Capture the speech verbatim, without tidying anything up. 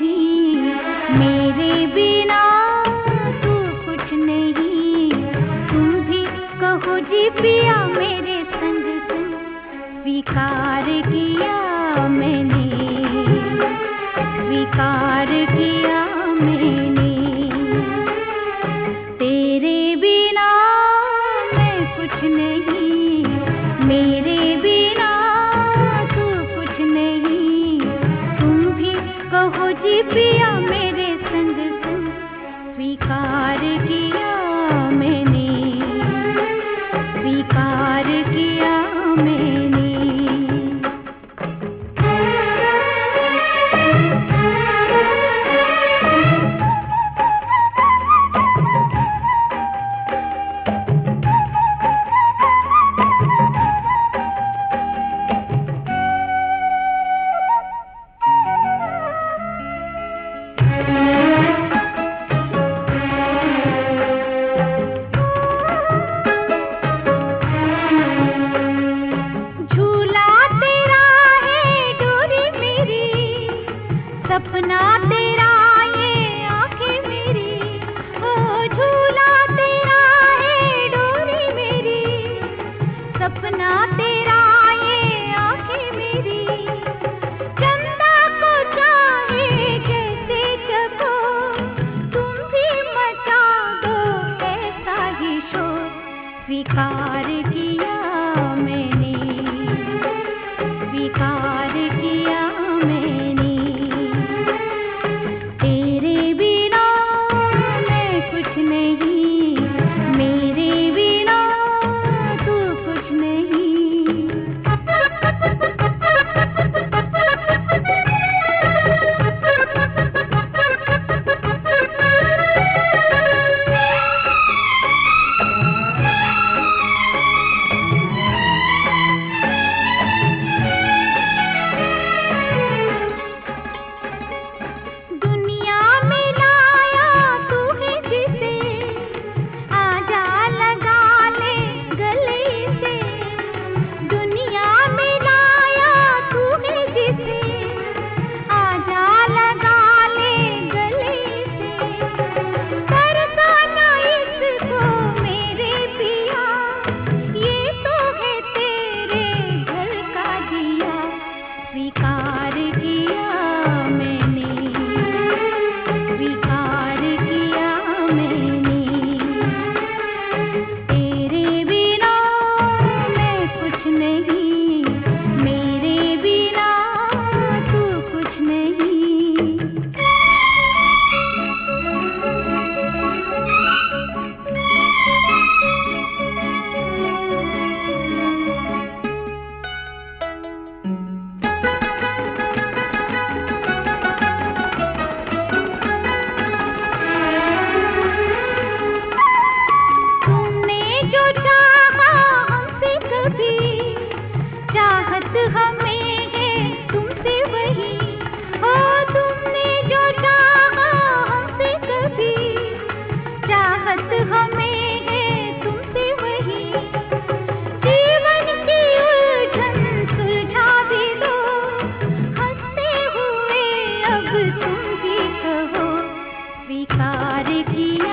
नहीं, मेरे बिना तू कुछ नहीं। तुम भी कहो जी पिया मेरे संग संग, स्वीकार किया मैंने, स्वीकार किया मैंने। तेरे बिना मैं कुछ नहीं, मेरे बिना तू कुछ नहीं। तुम भी कहो जी पिया मेरे संग संग, स्वीकार किया मैंने, स्वीकार किया मैंने। सपना तेरा ये आँखें मेरी, ओ झूला तेरा है डोरी मेरी। सपना तेरा ये आँखें मेरी, चंदा को चाहे जैसे जगो, तुम भी मचा दो ऐसा ही शोर। स्वीकार किया मैंने, स्वीकार किया मैंने। स्वीकार किया मैंने, स्वीकार किया मैंने। तेरे बिना मैं कुछ नहीं, मेरे बिना तू कुछ नहीं। चाहत हमें है तुमसे वही, ओ तुमने जो चाहा हमसे कभी। चाहत हमें है तुमसे वही, जीवन की उलझन सुलझा भी दो। हंसते हुए अब तुम भी कहो, स्वीकार किया